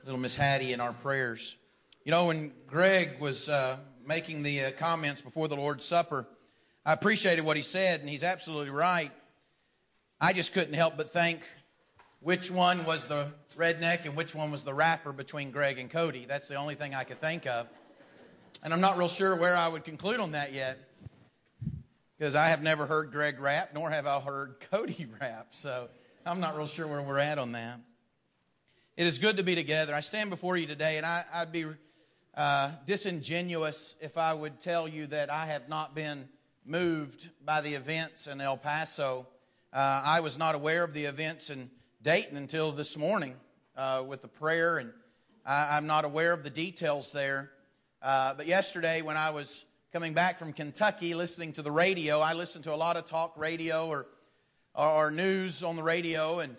little Miss Hattie in our prayers. You know, when Greg was making the comments before the Lord's Supper, I appreciated what he said, and he's absolutely right. I just couldn't help but think which one was the redneck and which one was the rapper between Greg and Cody. That's the only thing I could think of. And I'm not real sure where I would conclude on that yet, because I have never heard Greg rap, nor have I heard Cody rap. So I'm not real sure where we're at on that. It is good to be together. I stand before you today, and I'd be disingenuous if I would tell you that I have not been moved by the events in El Paso. I was not aware of the events in Dayton until this morning with the prayer, and I'm not aware of the details there. But yesterday when I was coming back from Kentucky listening to the radio, I listened to a lot of talk radio or news on the radio, and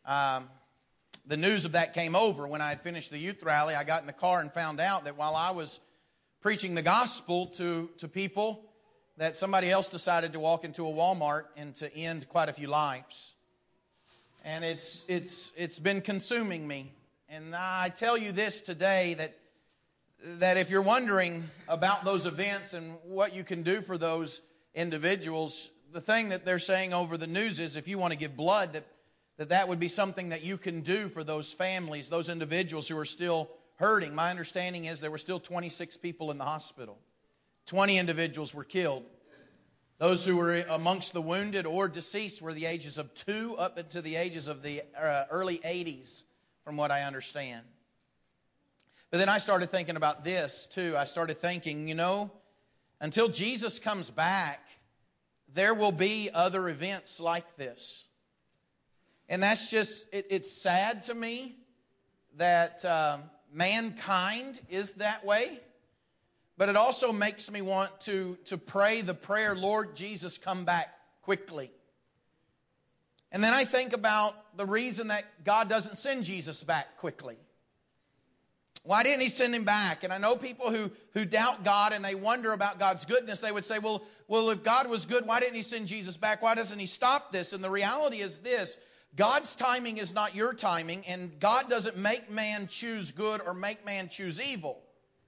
the news of that came over when I had finished the youth rally. I got in the car and found out that while I was preaching the gospel to people, that somebody else decided to walk into a Walmart and to end quite a few lives. And it's been consuming me. And I tell you this today, that if you're wondering about those events and what you can do for those individuals, the thing that they're saying over the news is if you want to give blood, that would be something that you can do for those families, those individuals who are still hurting. My understanding is there were still 26 people in the hospital. 20 individuals were killed. Those who were amongst the wounded or deceased were the ages of 2 up into the ages of the early 80s, from what I understand. But then I started thinking about this, too. I started thinking, until Jesus comes back, there will be other events like this. And that's just, it's sad to me that mankind is that way. But it also makes me want to pray the prayer, Lord Jesus, come back quickly. And then I think about the reason that God doesn't send Jesus back quickly. Why didn't He send Him back? And I know people who doubt God and they wonder about God's goodness. They would say, well, if God was good, why didn't He send Jesus back? Why doesn't He stop this? And the reality is this. God's timing is not your timing, and God doesn't make man choose good or make man choose evil.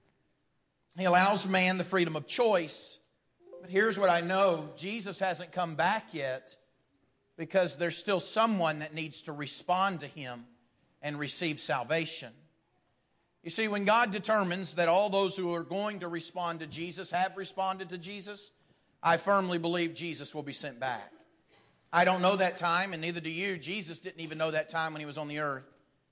He allows man the freedom of choice. But here's what I know. Jesus hasn't come back yet because there's still someone that needs to respond to Him and receive salvation. You see, when God determines that all those who are going to respond to Jesus have responded to Jesus, I firmly believe Jesus will be sent back. I don't know that time, and neither do you. Jesus didn't even know that time when He was on the earth.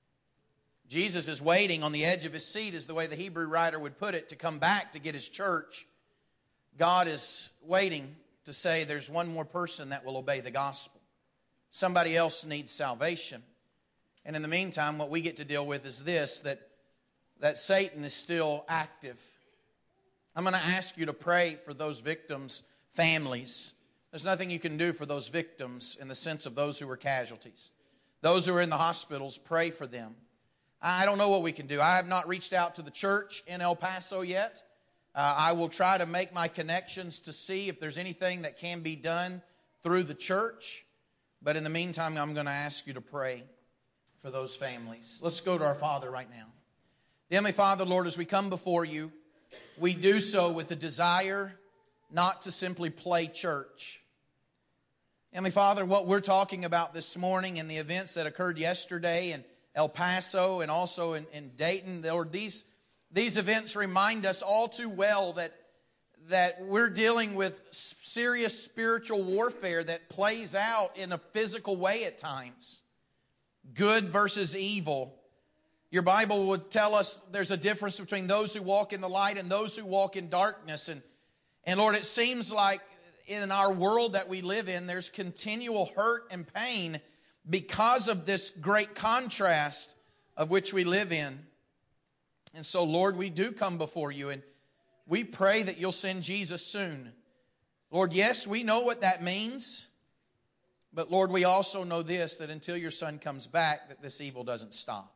Jesus is waiting on the edge of His seat, is the way the Hebrew writer would put it, to come back to get His church. God is waiting to say there's one more person that will obey the gospel. Somebody else needs salvation. And in the meantime, what we get to deal with is this, that Satan is still active. I'm going to ask you to pray for those victims' families. There's nothing you can do for those victims in the sense of those who were casualties. Those who are in the hospitals, pray for them. I don't know what we can do. I have not reached out to the church in El Paso yet. I will try to make my connections to see if there's anything that can be done through the church. But in the meantime, I'm going to ask you to pray for those families. Let's go to our Father right now. Heavenly Father, Lord, as we come before you, we do so with the desire not to simply play church. Heavenly Father, what we're talking about this morning and the events that occurred yesterday in El Paso and also in Dayton, Lord, these events remind us all too well that we're dealing with serious spiritual warfare that plays out in a physical way at times. Good versus evil. Your Bible would tell us there's a difference between those who walk in the light and those who walk in darkness. And Lord, it seems like in our world that we live in, there's continual hurt and pain because of this great contrast of which we live in. And so, Lord, we do come before you, and we pray that you'll send Jesus soon. Lord, yes, we know what that means. But, Lord, we also know this, that until your Son comes back, that this evil doesn't stop.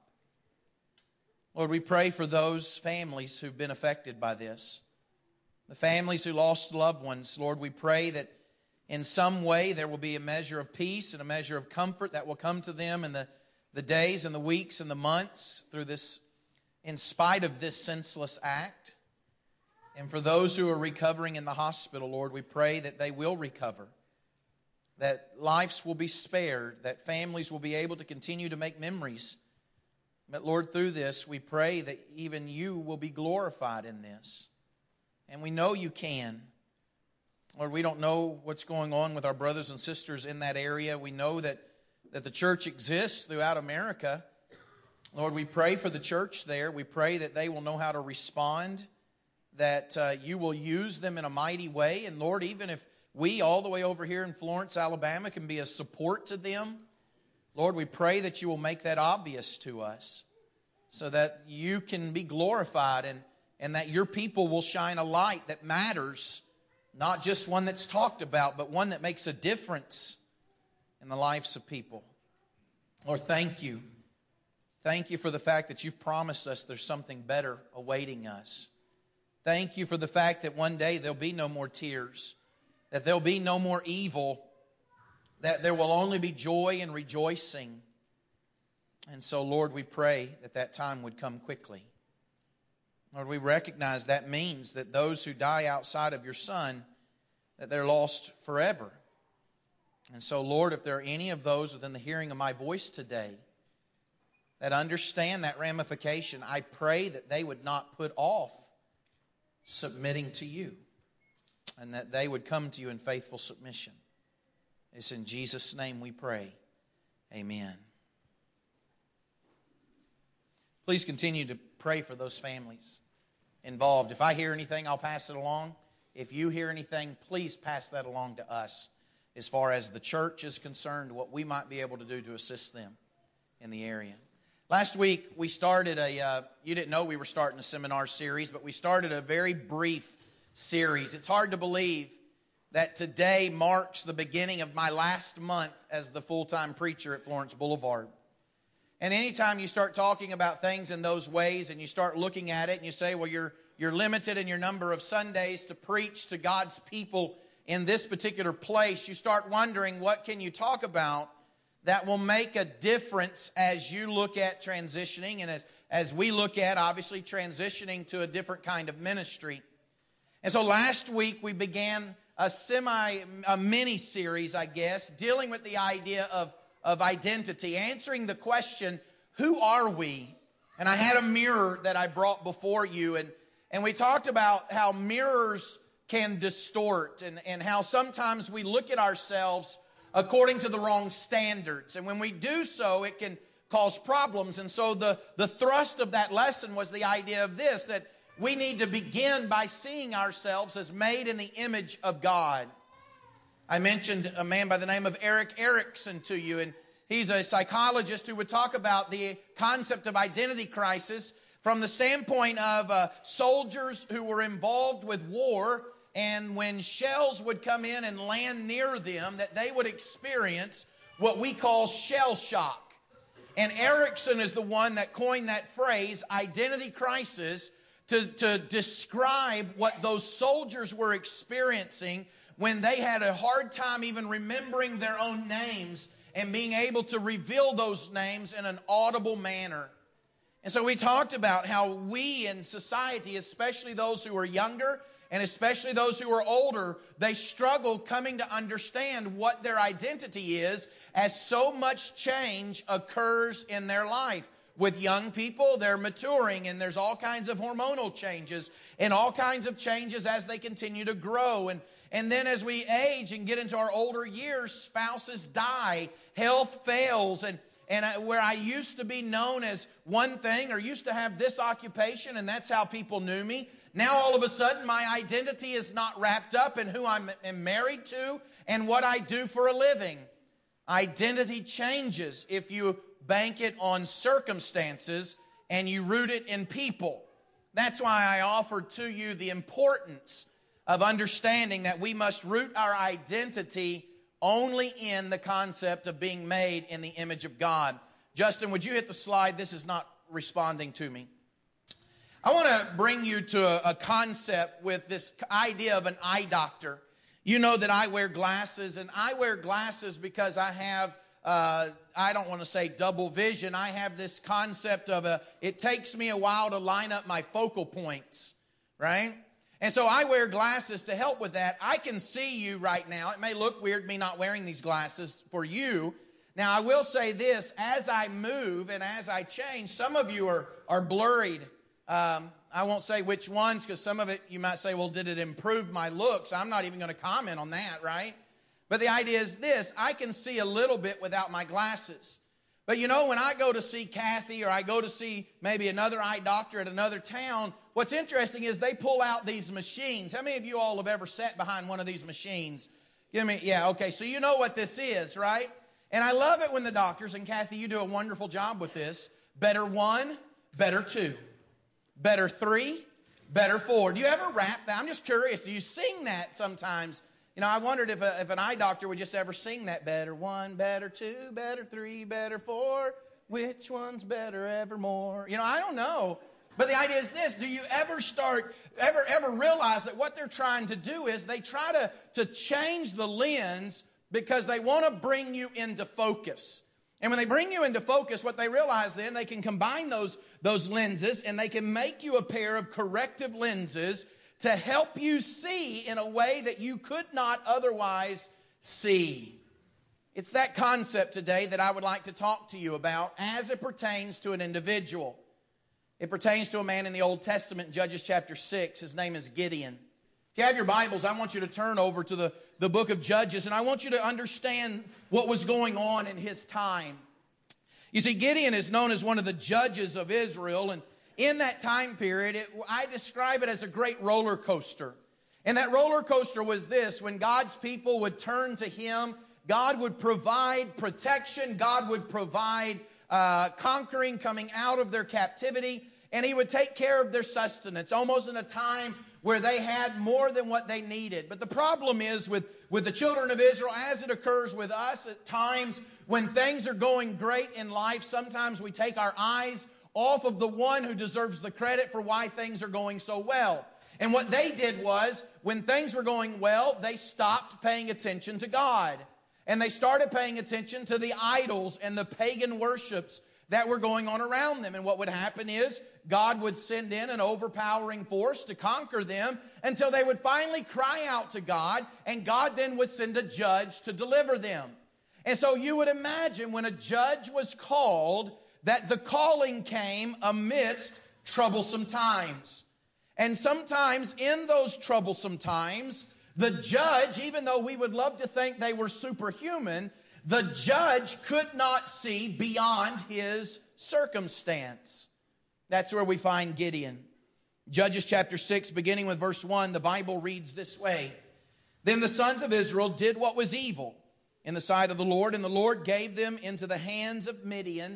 Lord, we pray for those families who've been affected by this. The families who lost loved ones, Lord, we pray that in some way there will be a measure of peace and a measure of comfort that will come to them in the days and the weeks and the months through this in spite of this senseless act. And for those who are recovering in the hospital, Lord, we pray that they will recover, that lives will be spared, that families will be able to continue to make memories. But Lord, through this, we pray that even you will be glorified in this. And we know you can. Lord, we don't know what's going on with our brothers and sisters in that area. We know that the church exists throughout America. Lord, we pray for the church there. We pray that they will know how to respond, that you will use them in a mighty way. And Lord, even if we all the way over here in Florence, Alabama, can be a support to them, Lord, we pray that you will make that obvious to us so that you can be glorified and that your people will shine a light that matters, not just one that's talked about, but one that makes a difference in the lives of people. Lord, thank you. Thank you for the fact that you've promised us there's something better awaiting us. Thank you for the fact that one day there'll be no more tears, that there'll be no more evil, that there will only be joy and rejoicing. And so, Lord, we pray that that time would come quickly. Lord, we recognize that means that those who die outside of your Son, that they're lost forever. And so, Lord, if there are any of those within the hearing of my voice today that understand that ramification, I pray that they would not put off submitting to you, and that they would come to you in faithful submission. It's in Jesus' name we pray. Amen. Please continue to pray for those families involved. If I hear anything, I'll pass it along. If you hear anything, please pass that along to us as far as the church is concerned, what we might be able to do to assist them in the area. Last week, we started you didn't know we were starting a seminar series, but we started a very brief series. It's hard to believe that today marks the beginning of my last month as the full-time preacher at Florence Boulevard. And anytime you start talking about things in those ways and you start looking at it and you say, well, you're limited in your number of Sundays to preach to God's people in this particular place, you start wondering what can you talk about that will make a difference as you look at transitioning and as we look at, obviously, transitioning to a different kind of ministry. And so last week we began a mini-series, I guess, dealing with the idea of identity, answering the question, who are we? And I had a mirror that I brought before you, and we talked about how mirrors can distort and how sometimes we look at ourselves according to the wrong standards. And when we do so, it can cause problems. And so the thrust of that lesson was the idea of this, that we need to begin by seeing ourselves as made in the image of God. I mentioned a man by the name of Erik Erikson to you, and he's a psychologist who would talk about the concept of identity crisis from the standpoint of soldiers who were involved with war, and when shells would come in and land near them, that they would experience what we call shell shock. And Erikson is the one that coined that phrase, identity crisis, to describe what those soldiers were experiencing when they had a hard time even remembering their own names and being able to reveal those names in an audible manner. And so we talked about how we in society, especially those who are younger and especially those who are older, they struggle coming to understand what their identity is as so much change occurs in their life. With young people, they're maturing, and there's all kinds of hormonal changes and all kinds of changes as they continue to grow. And then as we age and get into our older years, spouses die, health fails, and where I used to be known as one thing or used to have this occupation, and that's how people knew me, now all of a sudden my identity is not wrapped up in who I'm married to and what I do for a living. Identity changes if you bank it on circumstances and you root it in people. That's why I offered to you the importance of understanding that we must root our identity only in the concept of being made in the image of God. Justin, would you hit the slide? This is not responding to me. I want to bring you to a concept with this idea of an eye doctor. You know that I wear glasses, and I wear glasses because I have I don't want to say double vision. I have this concept of it takes me a while to line up my focal points, right? And so I wear glasses to help with that. I can see you right now. It may look weird me not wearing these glasses for you. Now, I will say this, as I move and as I change, some of you are blurred. I won't say which ones, because some of it you might say, well, did it improve my looks? I'm not even going to comment on that, right? But the idea is this, I can see a little bit without my glasses. But you know, when I go to see Kathy or I go to see maybe another eye doctor at another town, what's interesting is they pull out these machines. How many of you all have ever sat behind one of these machines? Yeah, okay, so you know what this is, right? And I love it when the doctors, and Kathy, you do a wonderful job with this, better 1, better 2, better 3, better 4. Do you ever rap that? I'm just curious, do you sing that sometimes? You know, I wondered if an eye doctor would just ever sing that, better 1, better 2, better 3, better 4, which one's better evermore? You know, I don't know. But the idea is this, do you ever realize that what they're trying to do is they try to change the lens because they want to bring you into focus. And when they bring you into focus, what they realize then, they can combine those lenses and they can make you a pair of corrective lenses to help you see in a way that you could not otherwise see. It's that concept today that I would like to talk to you about as it pertains to an individual. It pertains to a man in the Old Testament, Judges chapter 6. His name is Gideon. If you have your Bibles, I want you to turn over to the book of Judges, and I want you to understand what was going on in his time. You see, Gideon is known as one of the judges of Israel, and in that time period, I describe it as a great roller coaster. And that roller coaster was this, when God's people would turn to Him, God would provide protection, God would provide conquering, coming out of their captivity, and He would take care of their sustenance, almost in a time where they had more than what they needed. But the problem is with the children of Israel, as it occurs with us at times when things are going great in life, sometimes we take our eyes off of the one who deserves the credit for why things are going so well. And what they did was, when things were going well, they stopped paying attention to God. And they started paying attention to the idols and the pagan worships that were going on around them. And what would happen is, God would send in an overpowering force to conquer them until they would finally cry out to God, and God then would send a judge to deliver them. And so you would imagine when a judge was called, that the calling came amidst troublesome times. And sometimes in those troublesome times, the judge, even though we would love to think they were superhuman, the judge could not see beyond his circumstance. That's where we find Gideon. Judges chapter 6, beginning with verse 1, the Bible reads this way. Then the sons of Israel did what was evil in the sight of the Lord, and the Lord gave them into the hands of Midian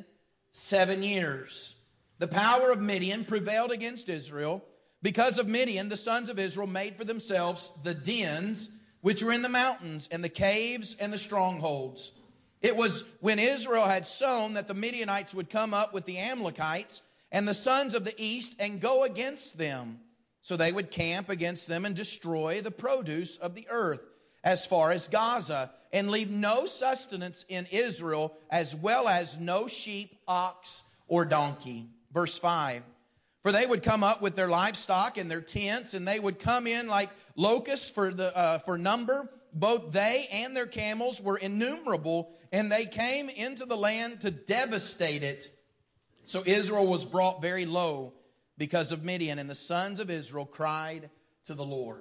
7 years. The power of Midian prevailed against Israel. Because of Midian, the sons of Israel made for themselves the dens which were in the mountains, and the caves and the strongholds. It was when Israel had sown that the Midianites would come up with the Amalekites and the sons of the east and go against them. So they would camp against them and destroy the produce of the earth as far as Gaza, and leave no sustenance in Israel, as well as no sheep, ox, or donkey. Verse 5. For they would come up with their livestock and their tents, and they would come in like locusts for number. Both they and their camels were innumerable, and they came into the land to devastate it. So Israel was brought very low because of Midian, and the sons of Israel cried to the Lord.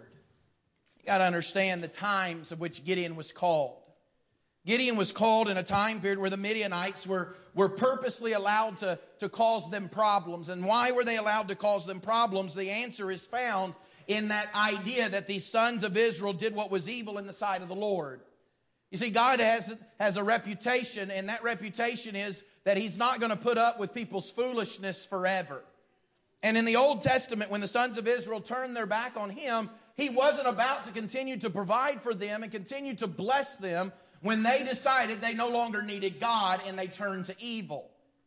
You got to understand the times of which Gideon was called. Gideon was called in a time period where the Midianites were purposely allowed to cause them problems. And why were they allowed to cause them problems? The answer is found in that idea that the sons of Israel did what was evil in the sight of the Lord. You see, God has a reputation, and that reputation is that He's not going to put up with people's foolishness forever. And in the Old Testament, when the sons of Israel turned their back on Him, He wasn't about to continue to provide for them and continue to bless them when they decided they no longer needed God and they turned to evil.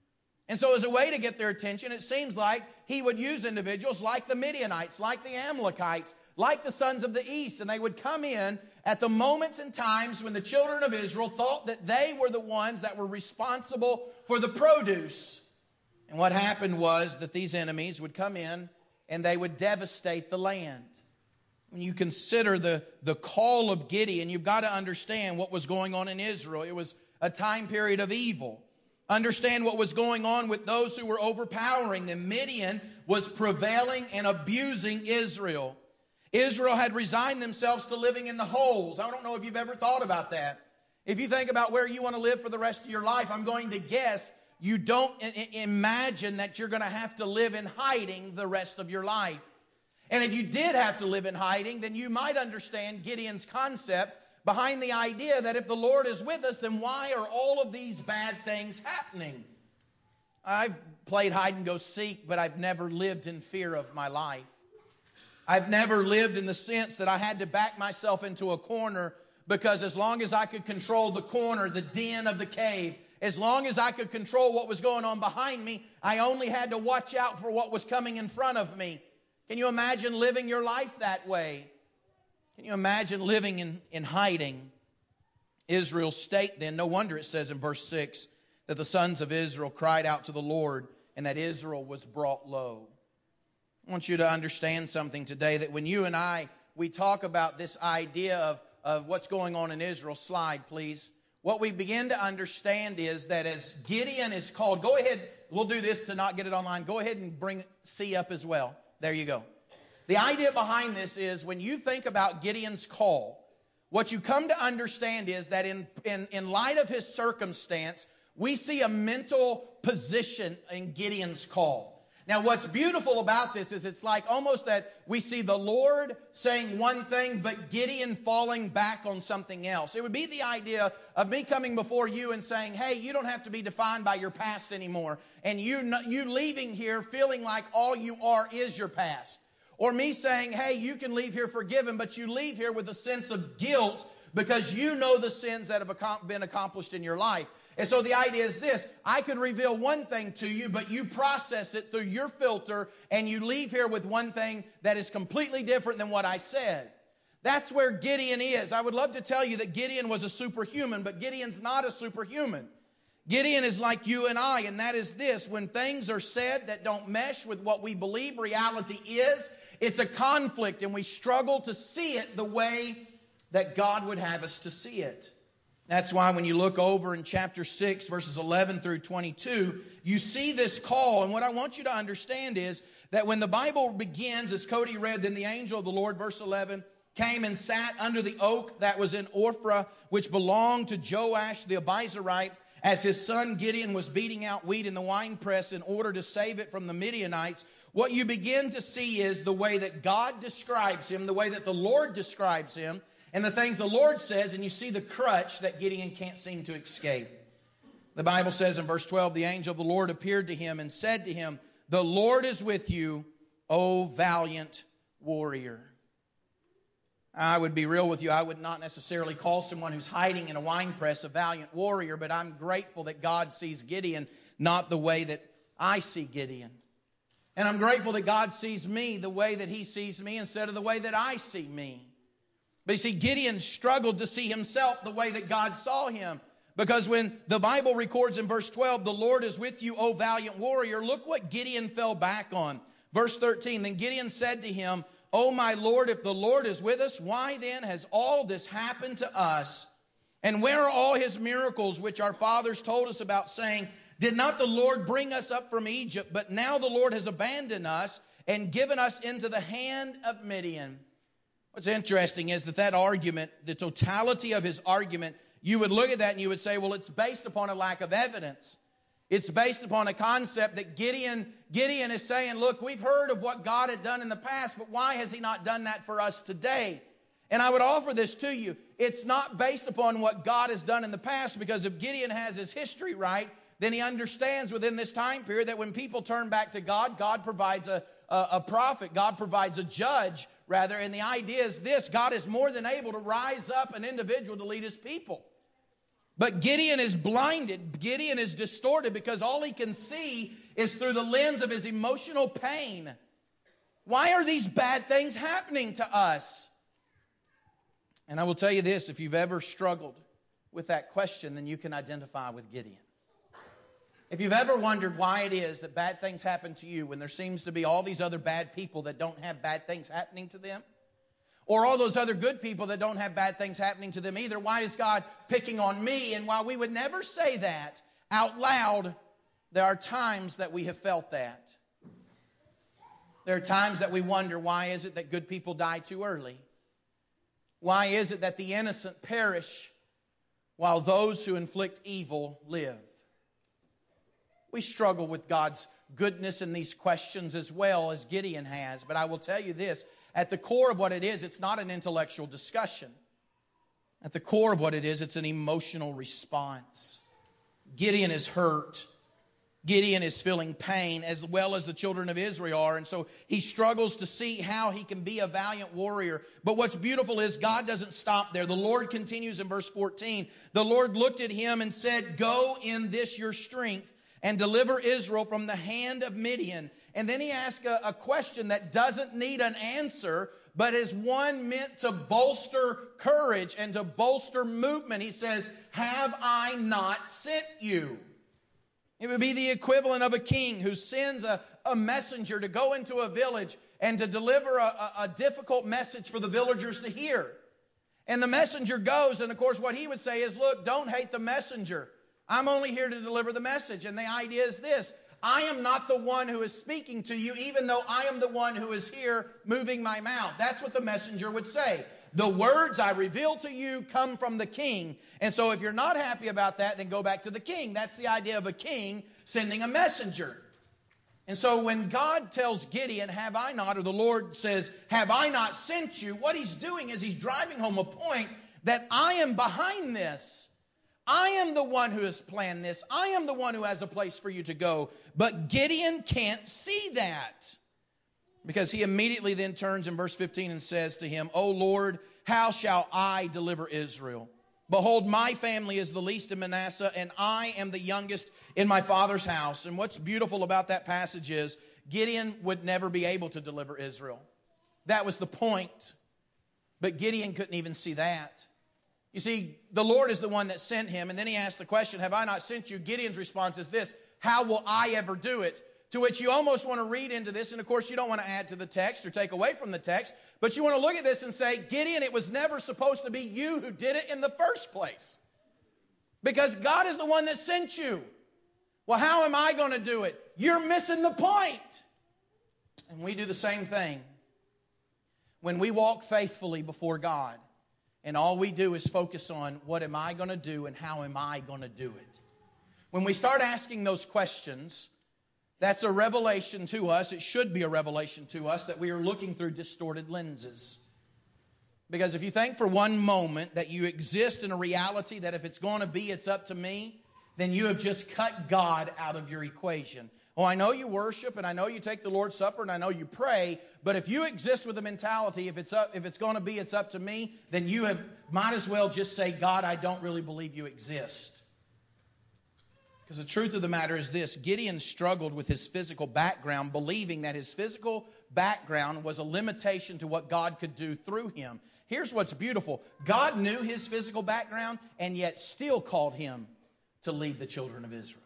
And so as a way to get their attention, it seems like he would use individuals like the Midianites, like the Amalekites, like the sons of the east, and they would come in at the moments and times when the children of Israel thought that they were the ones that were responsible for the produce. And what happened was that these enemies would come in and they would devastate the land. When you consider the call of Gideon, you've got to understand what was going on in Israel. It was a time period of evil. Understand what was going on with those who were overpowering them. Midian was prevailing and abusing Israel. Israel had resigned themselves to living in the holes. I don't know if you've ever thought about that. If you think about where you want to live for the rest of your life, I'm going to guess you don't imagine that you're going to have to live in hiding the rest of your life. And if you did have to live in hiding, then you might understand Gideon's concept behind the idea that if the Lord is with us, then why are all of these bad things happening? I've played hide and go seek, but I've never lived in fear of my life. I've never lived in the sense that I had to back myself into a corner, because as long as I could control the corner, the den of the cave, as long as I could control what was going on behind me, I only had to watch out for what was coming in front of me. Can you imagine living your life that way? Can you imagine living in hiding? Israel's state then, no wonder it says in verse 6 that the sons of Israel cried out to the Lord and that Israel was brought low. I want you to understand something today, that when you and we talk about this idea of what's going on in Israel, slide please, what we begin to understand is that as Gideon is called, go ahead, we'll do this to not get it online, go ahead and bring C up as well. There you go. The idea behind this is when you think about Gideon's call, what you come to understand is that in light of his circumstance, we see a mental position in Gideon's call. Now, what's beautiful about this is it's like almost that we see the Lord saying one thing, but Gideon falling back on something else. It would be the idea of me coming before you and saying, hey, you don't have to be defined by your past anymore. And you leaving here feeling like all you are is your past. Or me saying, hey, you can leave here forgiven, but you leave here with a sense of guilt because you know the sins that have been accomplished in your life. And so the idea is this: I could reveal one thing to you, but you process it through your filter, and you leave here with one thing that is completely different than what I said. That's where Gideon is. I would love to tell you that Gideon was a superhuman, but Gideon's not a superhuman. Gideon is like you and I, and that is this: when things are said that don't mesh with what we believe reality is, it's a conflict, and we struggle to see it the way that God would have us to see it. That's why when you look over in chapter 6, verses 11 through 22, you see this call. And what I want you to understand is that when the Bible begins, as Cody read, then the angel of the Lord, verse 11, came and sat under the oak that was in Ophrah, which belonged to Joash the Abiezrite, as his son Gideon was beating out wheat in the winepress in order to save it from the Midianites. What you begin to see is the way that God describes him, the way that the Lord describes him, and the things the Lord says, and you see the crutch that Gideon can't seem to escape. The Bible says in verse 12, the angel of the Lord appeared to him and said to him, the Lord is with you, O valiant warrior. I would be real with you. I would not necessarily call someone who's hiding in a winepress a valiant warrior, but I'm grateful that God sees Gideon not the way that I see Gideon. And I'm grateful that God sees me the way that he sees me instead of the way that I see me. But you see, Gideon struggled to see himself the way that God saw him. Because when the Bible records in verse 12, the Lord is with you, O valiant warrior, look what Gideon fell back on. Verse 13, then Gideon said to him, O my Lord, if the Lord is with us, why then has all this happened to us? And where are all his miracles which our fathers told us about, saying, did not the Lord bring us up from Egypt? But now the Lord has abandoned us and given us into the hand of Midian. What's interesting is that argument, the totality of his argument, you would look at that and you would say, well, it's based upon a lack of evidence. It's based upon a concept that Gideon is saying, look, we've heard of what God had done in the past, but why has he not done that for us today? And I would offer this to you. It's not based upon what God has done in the past, because if Gideon has his history right, then he understands within this time period that when people turn back to God, God provides a prophet, God provides a judge, rather. And the idea is this: God is more than able to rise up an individual to lead his people. But Gideon is blinded. Gideon is distorted because all he can see is through the lens of his emotional pain. Why are these bad things happening to us? And I will tell you this, if you've ever struggled with that question, then you can identify with Gideon. If you've ever wondered why it is that bad things happen to you when there seems to be all these other bad people that don't have bad things happening to them, or all those other good people that don't have bad things happening to them either, why is God picking on me? And while we would never say that out loud, there are times that we have felt that. There are times that we wonder, why is it that good people die too early? Why is it that the innocent perish while those who inflict evil live? We struggle with God's goodness in these questions as well as Gideon has. But I will tell you this, at the core of what it is, it's not an intellectual discussion. At the core of what it is, it's an emotional response. Gideon is hurt. Gideon is feeling pain as well as the children of Israel are. And so he struggles to see how he can be a valiant warrior. But what's beautiful is God doesn't stop there. The Lord continues in verse 14. The Lord looked at him and said, "Go in this your strength and deliver Israel from the hand of Midian." And then he asks a question that doesn't need an answer, but is one meant to bolster courage and to bolster movement. He says, "Have I not sent you?" It would be the equivalent of a king who sends a messenger to go into a village and to deliver a difficult message for the villagers to hear. And the messenger goes, and of course what he would say is, "Look, don't hate the messenger. I'm only here to deliver the message." And the idea is this: I am not the one who is speaking to you, even though I am the one who is here moving my mouth. That's what the messenger would say. The words I reveal to you come from the king. And so if you're not happy about that, then go back to the king. That's the idea of a king sending a messenger. And so when God tells Gideon, "Have I not," or the Lord says, "Have I not sent you?" what he's doing is he's driving home a point that I am behind this. I am the one who has planned this. I am the one who has a place for you to go. But Gideon can't see that, because he immediately then turns in verse 15 and says to him, "O Lord, how shall I deliver Israel? Behold, my family is the least in Manasseh, and I am the youngest in my father's house." And what's beautiful about that passage is Gideon would never be able to deliver Israel. That was the point. But Gideon couldn't even see that. You see, the Lord is the one that sent him. And then he asked the question, "Have I not sent you?" Gideon's response is this: "How will I ever do it?" To which you almost want to read into this, and of course you don't want to add to the text or take away from the text, but you want to look at this and say, "Gideon, it was never supposed to be you who did it in the first place, because God is the one that sent you." Well, how am I going to do it? You're missing the point. And we do the same thing. When we walk faithfully before God, and all we do is focus on what am I going to do and how am I going to do it. When we start asking those questions, that's a revelation to us. It should be a revelation to us that we are looking through distorted lenses. Because if you think for one moment that you exist in a reality that if it's going to be, it's up to me, then you have just cut God out of your equation. Oh, I know you worship, and I know you take the Lord's Supper, and I know you pray, but if you exist with the mentality, if it's going to be, it's up to me, then you might as well just say, "God, I don't really believe you exist." Because the truth of the matter is this: Gideon struggled with his physical background, believing that his physical background was a limitation to what God could do through him. Here's what's beautiful. God knew his physical background and yet still called him to lead the children of Israel.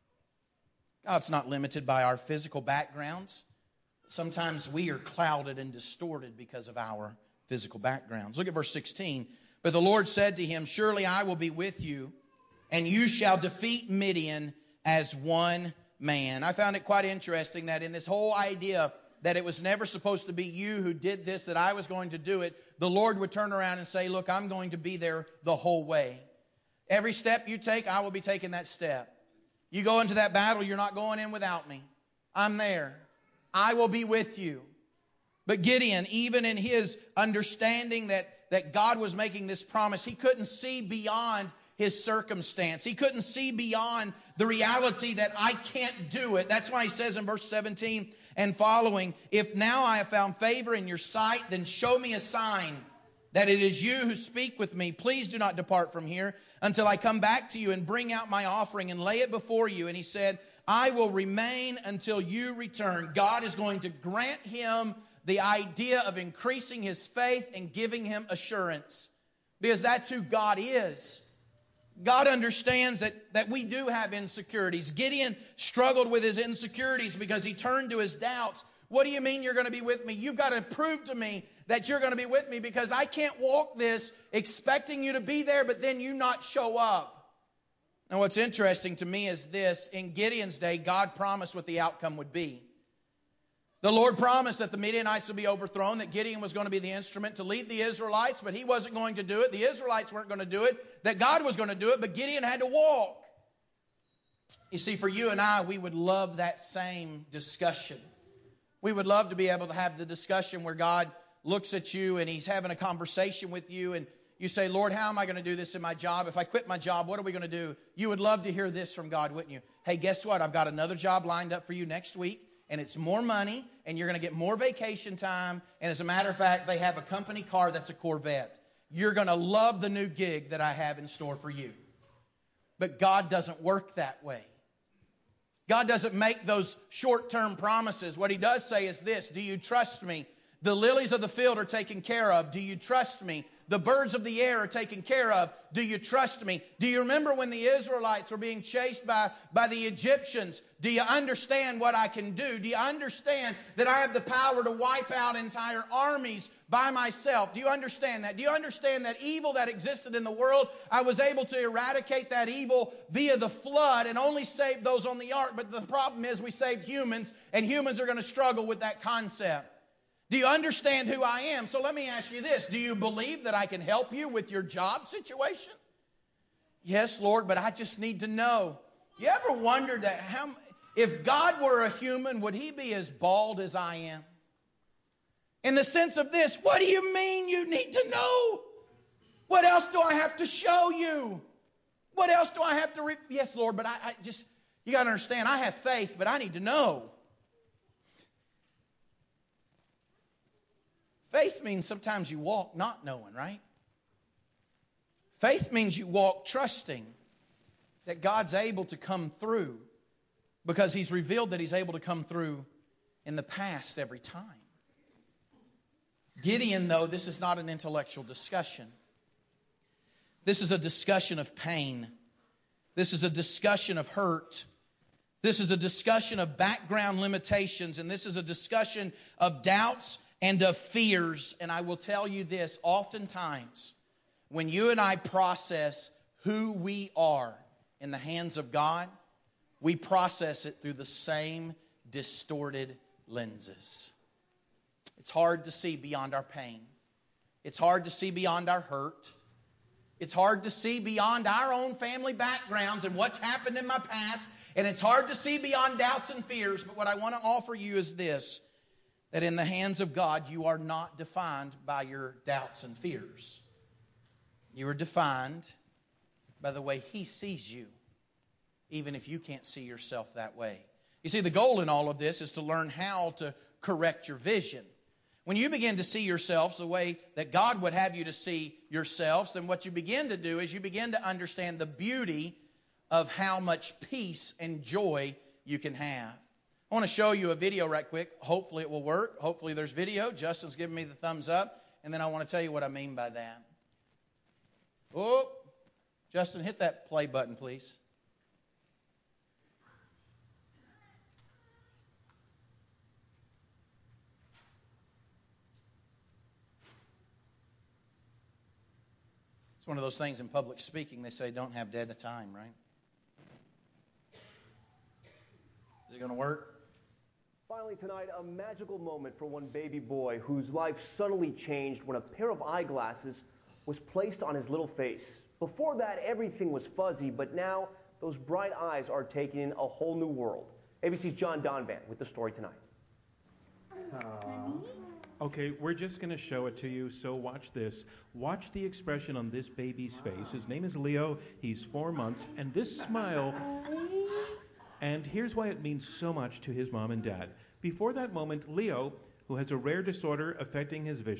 God's not limited by our physical backgrounds. Sometimes we are clouded and distorted because of our physical backgrounds. Look at verse 16. "But the Lord said to him, Surely I will be with you, and you shall defeat Midian as one man." I found it quite interesting that in this whole idea that it was never supposed to be you who did this, that I was going to do it, the Lord would turn around and say, "Look, I'm going to be there the whole way. Every step you take, I will be taking that step. You go into that battle, you're not going in without me. I'm there. I will be with you." But Gideon, even in his understanding that God was making this promise, he couldn't see beyond his circumstance. He couldn't see beyond the reality that I can't do it. That's why he says in verse 17 and following, "If now I have found favor in your sight, then show me a sign that it is you who speak with me. Please do not depart from here until I come back to you and bring out my offering and lay it before you. And he said, I will remain until you return. God is going to grant him the idea of increasing his faith and giving him assurance, because that's who God is. God understands that we do have insecurities. Gideon struggled with his insecurities because he turned to his doubts. What do you mean you're going to be with me? You've got to prove to me that you're going to be with me, because I can't walk this expecting you to be there, but then you not show up. And what's interesting to me is this. In Gideon's day, God promised what the outcome would be. The Lord promised that the Midianites would be overthrown, that Gideon was going to be the instrument to lead the Israelites, but he wasn't going to do it. The Israelites weren't going to do it, that God was going to do it, but Gideon had to walk. You see, for you and I, we would love that same discussion. We would love to be able to have the discussion where God looks at you and he's having a conversation with you, and you say, Lord, how am I going to do this in my job? If I quit my job, what are we going to do? You would love to hear this from God, wouldn't you? Hey, guess what? I've got another job lined up for you next week, and it's more money, and you're going to get more vacation time. And as a matter of fact, they have a company car that's a Corvette. You're going to love the new gig that I have in store for you. But God doesn't work that way. God doesn't make those short-term promises. What he does say is this: do you trust me? The lilies of the field are taken care of. Do you trust me? The birds of the air are taken care of. Do you trust me? Do you remember when the Israelites were being chased by the Egyptians? Do you understand what I can do? Do you understand that I have the power to wipe out entire armies by myself? Do you understand that? Do you understand that evil that existed in the world, I was able to eradicate that evil via the flood and only save those on the ark? But the problem is we saved humans, and humans are going to struggle with that concept. Do you understand who I am? So let me ask you this. Do you believe that I can help you with your job situation? Yes, Lord, but I just need to know. You ever wondered that if God were a human, would he be as bald as I am? In the sense of this, what do you mean you need to know? What else do I have to show you? What else do I have to... Yes, Lord, but I just... You got to understand, I have faith, but I need to know. Faith means sometimes you walk not knowing, right? Faith means you walk trusting that God's able to come through, because he's revealed that he's able to come through in the past every time. Gideon, though, this is not an intellectual discussion. This is a discussion of pain. This is a discussion of hurt. This is a discussion of background limitations, and this is a discussion of doubts and of fears. And I will tell you this, oftentimes when you and I process who we are in the hands of God, we process it through the same distorted lenses. It's hard to see beyond our pain. It's hard to see beyond our hurt. It's hard to see beyond our own family backgrounds and what's happened in my past. And it's hard to see beyond doubts and fears. But what I want to offer you is this: that in the hands of God, you are not defined by your doubts and fears. You are defined by the way he sees you, even if you can't see yourself that way. You see, the goal in all of this is to learn how to correct your vision. When you begin to see yourselves the way that God would have you to see yourselves, then what you begin to do is you begin to understand the beauty of how much peace and joy you can have. I want to show you a video right quick. Hopefully it will work. Hopefully there's video. Justin's giving me the thumbs up. And then I want to tell you what I mean by that. Oh, Justin, hit that play button, please. It's one of those things in public speaking, they say don't have dead time, right? Is it going to work? Finally tonight, a magical moment for one baby boy whose life suddenly changed when a pair of eyeglasses was placed on his little face. Before that, everything was fuzzy, but now those bright eyes are taking in a whole new world. ABC's John Donvan with the story tonight. Okay, we're just going to show it to you, so watch this. Watch the expression on this baby's face. His name is Leo. He's 4 months, and this smile... And here's why it means so much to his mom and dad. Before that moment, Leo, who has a rare disorder affecting his vision,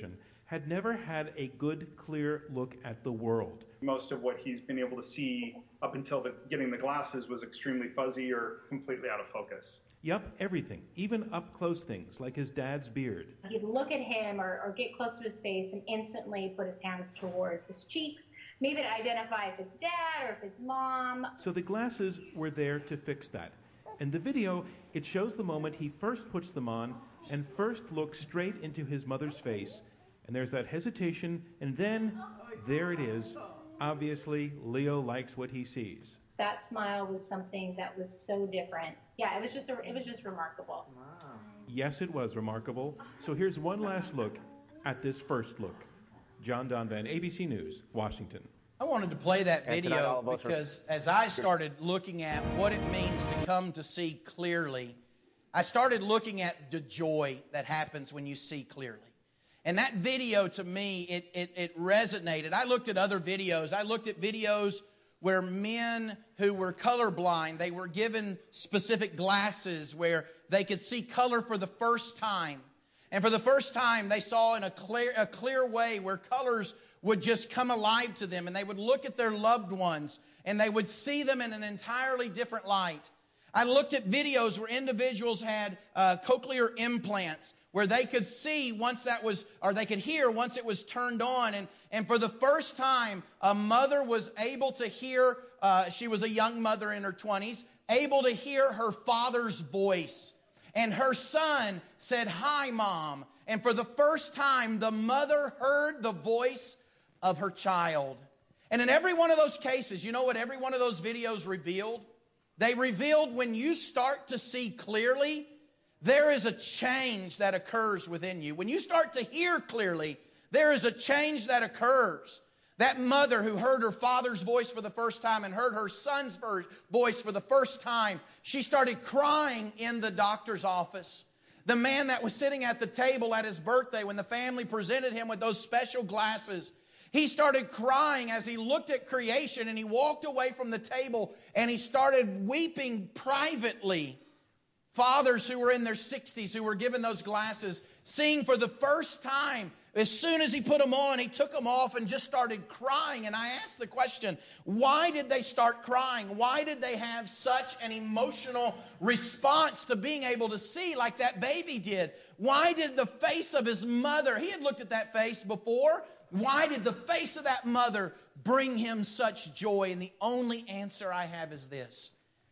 had never had a good, clear look at the world. Most of what he's been able to see up until getting the glasses was extremely fuzzy or completely out of focus. Yup, everything, even up-close things like his dad's beard. He'd look at him or get close to his face and instantly put his hands towards his cheeks, maybe to identify if it's dad or if it's mom. So the glasses were there to fix that. In the video, it shows the moment he first puts them on and first looks straight into his mother's face. And there's that hesitation, and then there it is. Obviously, Leo likes what he sees. That smile was something that was so different. Yeah, it was just remarkable. Yes, it was remarkable. So here's one last look at this first look. John Donvan, ABC News, Washington. I wanted to play that video because as I started looking at what it means to come to see clearly, I started looking at the joy that happens when you see clearly. And that video, to me, it resonated. I looked at other videos. I looked at videos where men who were colorblind, they were given specific glasses where they could see color for the first time. And for the first time, they saw in a clear way where colors would just come alive to them. And they would look at their loved ones and they would see them in an entirely different light. I looked at videos where individuals had cochlear implants where they could see once that was, or they could hear once it was turned on. And for the first time, a mother was able to hear, she was a young mother in her 20s, able to hear her father's voice. And her son said, "Hi, Mom." And for the first time, the mother heard the voice of her child. And in every one of those cases, you know what every one of those videos revealed? They revealed when you start to see clearly, there is a change that occurs within you. When you start to hear clearly, there is a change that occurs. That mother who heard her father's voice for the first time and heard her son's voice for the first time, she started crying in the doctor's office. The man that was sitting at the table at his birthday when the family presented him with those special glasses, he started crying as he looked at creation, and he walked away from the table and he started weeping privately. Fathers who were in their 60s who were given those glasses, seeing for the first time, as soon as he put them on, he took them off and just started crying. And I asked the question, why did they start crying? Why did they have such an emotional response to being able to see like that baby did? Why did the face of his mother, he had looked at that face before, why did the face of that mother bring him such joy? And the only answer I have is this.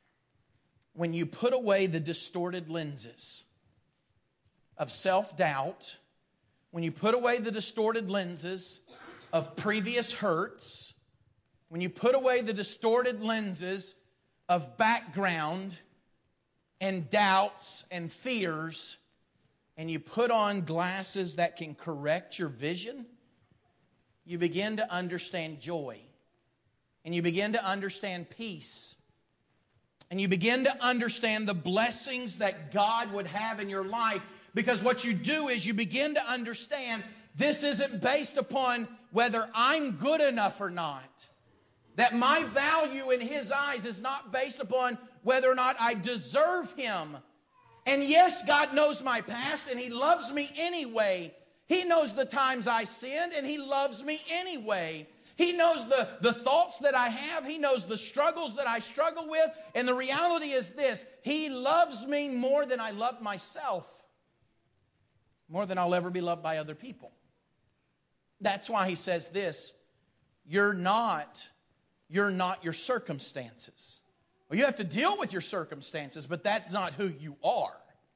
When you put away the distorted lenses of self-doubt, when you put away the distorted lenses of previous hurts, when you put away the distorted lenses of background and doubts and fears, and you put on glasses that can correct your vision, you begin to understand joy. And you begin to understand peace. And you begin to understand the blessings that God would have in your life. Because what you do is you begin to understand this isn't based upon whether I'm good enough or not. That my value in His eyes is not based upon whether or not I deserve Him. And yes, God knows my past and He loves me anyway. He knows the times I sinned and He loves me anyway. He knows the thoughts that I have. He knows the struggles that I struggle with. And the reality is this. He loves me more than I love myself. More than I'll ever be loved by other people. That's why He says this. You're not your circumstances. Well, you have to deal with your circumstances, but that's not who you are.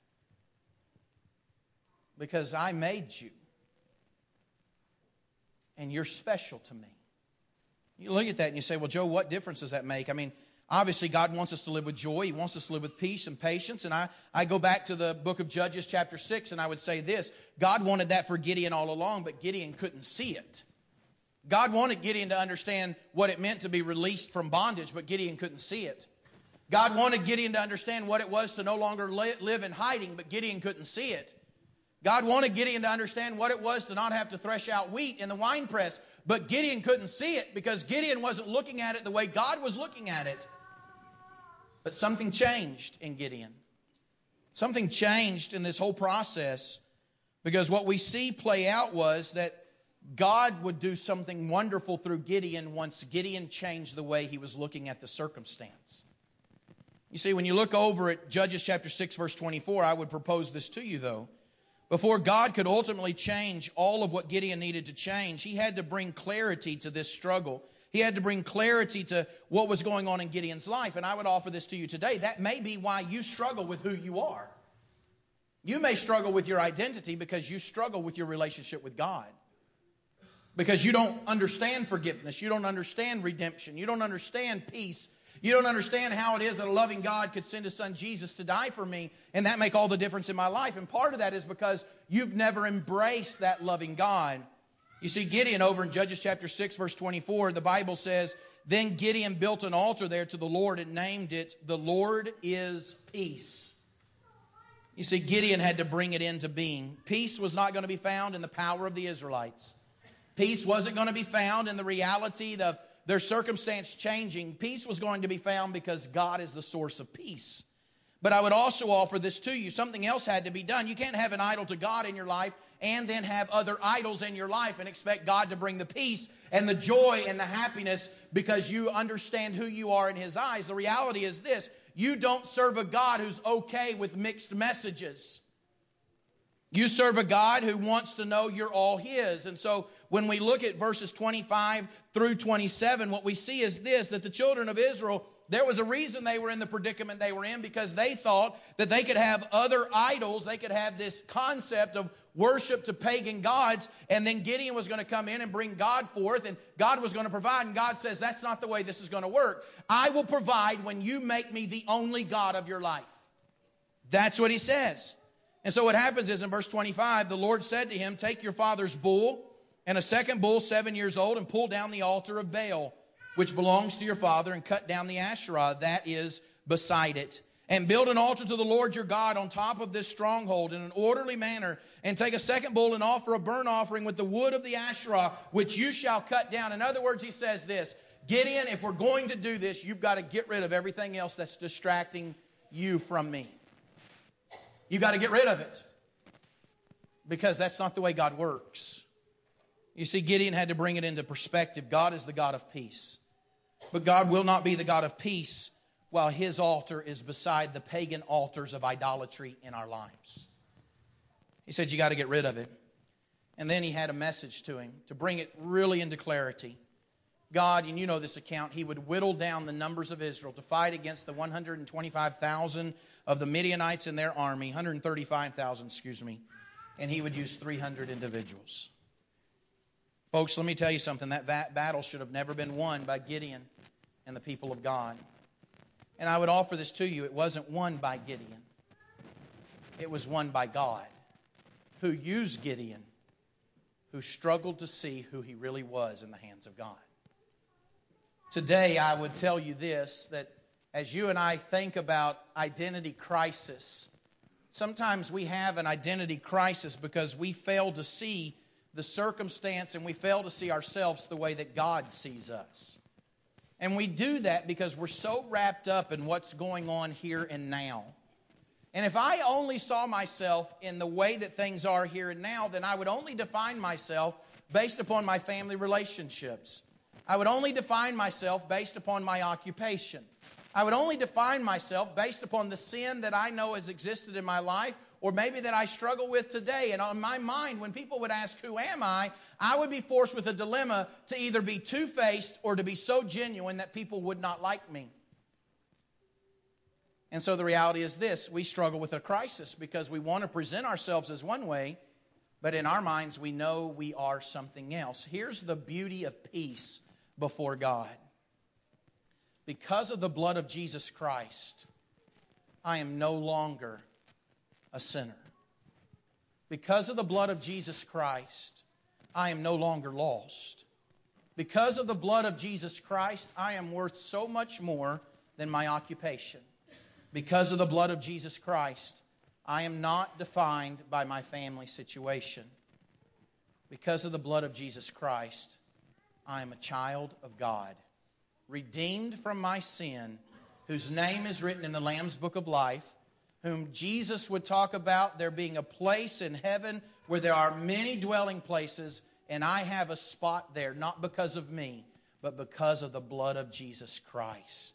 Because I made you. And you're special to me. You look at that and you say, well, Joe, what difference does that make? I mean, obviously God wants us to live with joy. He wants us to live with peace and patience. And I go back to the book of Judges chapter 6 and I would say this. God wanted that for Gideon all along, but Gideon couldn't see it. God wanted Gideon to understand what it meant to be released from bondage, but Gideon couldn't see it. God wanted Gideon to understand what it was to no longer live in hiding, but Gideon couldn't see it. God wanted Gideon to understand what it was to not have to thresh out wheat in the winepress, but Gideon couldn't see it because Gideon wasn't looking at it the way God was looking at it. But something changed in Gideon. Something changed in this whole process because what we see play out was that God would do something wonderful through Gideon once Gideon changed the way he was looking at the circumstance. You see, when you look over at Judges chapter 6, verse 24, I would propose this to you, though. Before God could ultimately change all of what Gideon needed to change, he had to bring clarity to this struggle. He had to bring clarity to what was going on in Gideon's life. And I would offer this to you today. That may be why you struggle with who you are. You may struggle with your identity because you struggle with your relationship with God. Because you don't understand forgiveness. You don't understand redemption. You don't understand peace. You don't understand how it is that a loving God could send His Son Jesus to die for me, and that make all the difference in my life. And part of that is because you've never embraced that loving God. You see, Gideon over in Judges chapter 6, verse 24, the Bible says, "Then Gideon built an altar there to the Lord and named it, 'The Lord is Peace.'" You see, Gideon had to bring it into being. Peace was not going to be found in the power of the Israelites. Peace wasn't going to be found in the reality of their circumstance changing. Peace was going to be found because God is the source of peace. But I would also offer this to you. Something else had to be done. You can't have an idol to God in your life and then have other idols in your life and expect God to bring the peace and the joy and the happiness because you understand who you are in His eyes. The reality is this: you don't serve a God who's okay with mixed messages. You serve a God who wants to know you're all His. And so when we look at verses 25 through 27, what we see is this, that the children of Israel, there was a reason they were in the predicament they were in, because they thought that they could have other idols. They could have this concept of worship to pagan gods, and then Gideon was going to come in and bring God forth, and God was going to provide. And God says, that's not the way this is going to work. I will provide when you make me the only God of your life. That's what He says. And so what happens is in verse 25, the Lord said to him, "Take your father's bull and a second bull 7 years old and pull down the altar of Baal, which belongs to your father, and cut down the Asherah that is beside it. And build an altar to the Lord your God on top of this stronghold in an orderly manner. And take a second bull and offer a burnt offering with the wood of the Asherah, which you shall cut down." In other words, he says this: Gideon, if we're going to do this, you've got to get rid of everything else that's distracting you from me. You've got to get rid of it, because that's not the way God works. You see, Gideon had to bring it into perspective. God is the God of peace. But God will not be the God of peace while His altar is beside the pagan altars of idolatry in our lives. He said, you got to get rid of it. And then He had a message to him to bring it really into clarity. God, and you know this account, He would whittle down the numbers of Israel to fight against the 125,000 of the Midianites in their army, 135,000, and He would use 300 individuals. Folks, let me tell you something. That battle should have never been won by Gideon and the people of God. And I would offer this to you. It wasn't won by Gideon. It was won by God, who used Gideon, who struggled to see who he really was in the hands of God. Today, I would tell you this, that as you and I think about identity crisis, sometimes we have an identity crisis because we fail to see the circumstance and we fail to see ourselves the way that God sees us. And we do that because we're so wrapped up in what's going on here and now. And if I only saw myself in the way that things are here and now, then I would only define myself based upon my family relationships. I would only define myself based upon my occupation. I would only define myself based upon the sin that I know has existed in my life, or maybe that I struggle with today. And on my mind, when people would ask, who am I would be forced with a dilemma to either be two-faced or to be so genuine that people would not like me. And so the reality is this: we struggle with a crisis because we want to present ourselves as one way, but in our minds we know we are something else. Here's the beauty of peace before God. Because of the blood of Jesus Christ, I am no longer a sinner. Because of the blood of Jesus Christ, I am no longer lost. Because of the blood of Jesus Christ, I am worth so much more than my occupation. Because of the blood of Jesus Christ, I am not defined by my family situation. Because of the blood of Jesus Christ, I am a child of God, redeemed from my sin, whose name is written in the Lamb's Book of Life, whom Jesus would talk about there being a place in heaven where there are many dwelling places, And I have a spot there, not because of me, but because of the blood of Jesus Christ.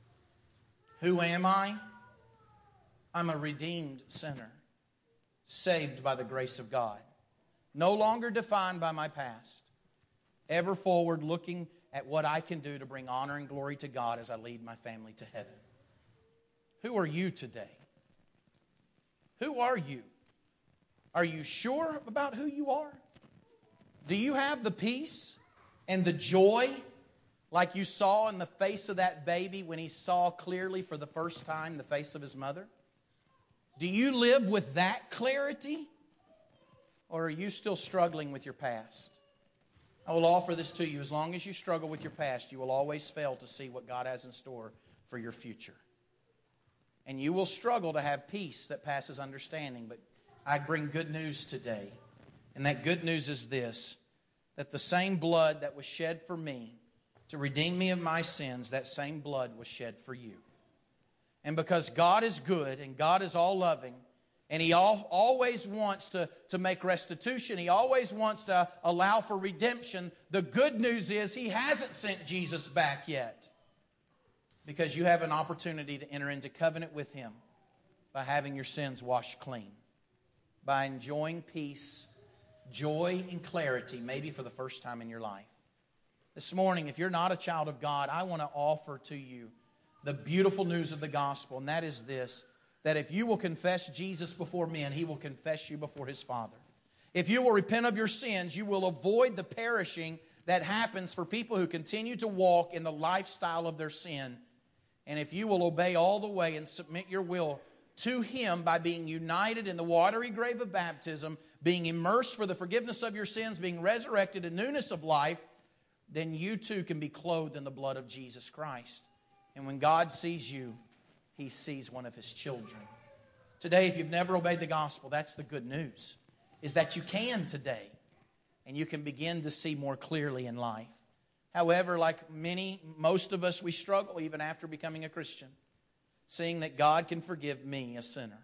Who am I? I'm a redeemed sinner, saved by the grace of God, no longer defined by my past, ever forward looking at what I can do to bring honor and glory to God as I lead my family to heaven. Who are you today? Who are you? Are you sure about who you are? Do you have the peace and the joy like you saw in the face of that baby when he saw clearly for the first time the face of his mother? Do you live with that clarity? Or are you still struggling with your past? I will offer this to you. As long as you struggle with your past, you will always fail to see what God has in store for your future. And you will struggle to have peace that passes understanding. But I bring good news today. And that good news is this, that the same blood that was shed for me to redeem me of my sins, that same blood was shed for you. And because God is good and God is all-loving, and He always wants to make restitution, He always wants to allow for redemption, the good news is He hasn't sent Jesus back yet. Because you have an opportunity to enter into covenant with Him by having your sins washed clean, by enjoying peace, joy, and clarity, maybe for the first time in your life. This morning, if you're not a child of God, I want to offer to you the beautiful news of the gospel, and that is this, that if you will confess Jesus before men, He will confess you before His Father. If you will repent of your sins, you will avoid the perishing that happens for people who continue to walk in the lifestyle of their sin. And if you will obey all the way and submit your will to Him by being united in the watery grave of baptism, being immersed for the forgiveness of your sins, being resurrected in newness of life, then you too can be clothed in the blood of Jesus Christ. And when God sees you, He sees one of His children. Today, if you've never obeyed the gospel, that's the good news, is that you can today. And you can begin to see more clearly in life. However, like most of us, we struggle even after becoming a Christian, seeing that God can forgive me, a sinner.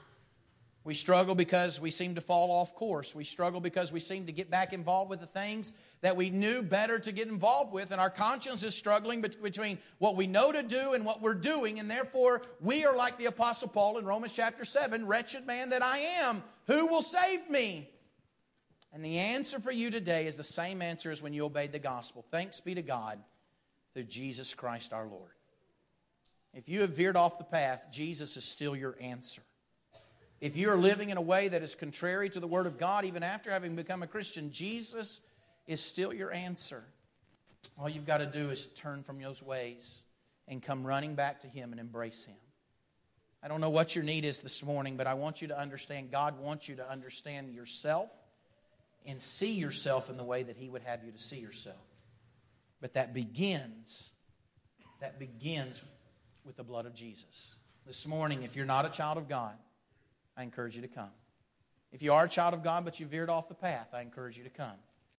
We struggle because we seem to fall off course. We struggle because we seem to get back involved with the things that we knew better to get involved with. And our conscience is struggling between what we know to do and what we're doing. And therefore, we are like the Apostle Paul in Romans chapter 7, wretched man that I am, who will save me? And the answer for you today is the same answer as when you obeyed the gospel. Thanks be to God through Jesus Christ our Lord. If you have veered off the path, Jesus is still your answer. If you are living in a way that is contrary to the Word of God, even after having become a Christian, Jesus is still your answer. All you've got to do is turn from those ways and come running back to Him and embrace Him. I don't know what your need is this morning, but I want you to understand, God wants you to understand yourself and see yourself in the way that He would have you to see yourself. But that begins with the blood of Jesus. This morning, if you're not a child of God, I encourage you to come. If you are a child of God but you veered off the path, I encourage you to come.